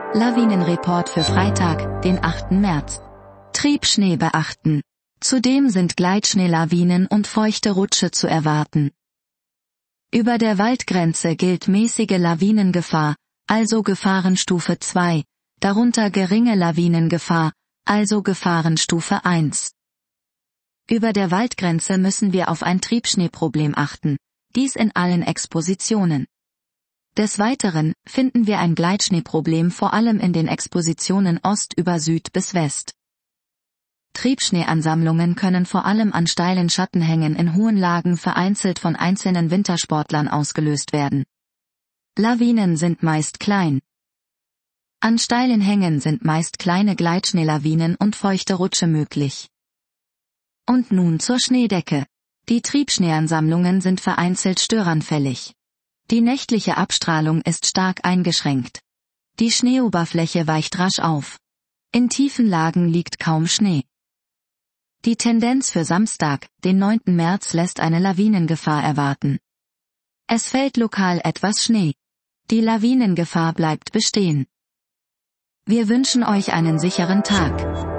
Lawinenreport für Freitag, den 8. März. Triebschnee beachten. Zudem sind Gleitschneelawinen und feuchte Rutsche zu erwarten. Über der Waldgrenze gilt mäßige Lawinengefahr, also Gefahrenstufe 2, darunter geringe Lawinengefahr, also Gefahrenstufe 1. Über der Waldgrenze müssen wir auf ein Triebschneeproblem achten, dies in allen Expositionen. Des Weiteren finden wir ein Gleitschneeproblem vor allem in den Expositionen Ost über Süd bis West. Triebschneeansammlungen können vor allem an steilen Schattenhängen in hohen Lagen vereinzelt von einzelnen Wintersportlern ausgelöst werden. Lawinen sind meist klein. An steilen Hängen sind meist kleine Gleitschneelawinen und feuchte Rutsche möglich. Und nun zur Schneedecke. Die Triebschneeansammlungen sind vereinzelt störanfällig. Die nächtliche Abstrahlung ist stark eingeschränkt. Die Schneeoberfläche weicht rasch auf. In tiefen Lagen liegt kaum Schnee. Die Tendenz für Samstag, den 9. März, lässt eine Lawinengefahr erwarten. Es fällt lokal etwas Schnee. Die Lawinengefahr bleibt bestehen. Wir wünschen euch einen sicheren Tag.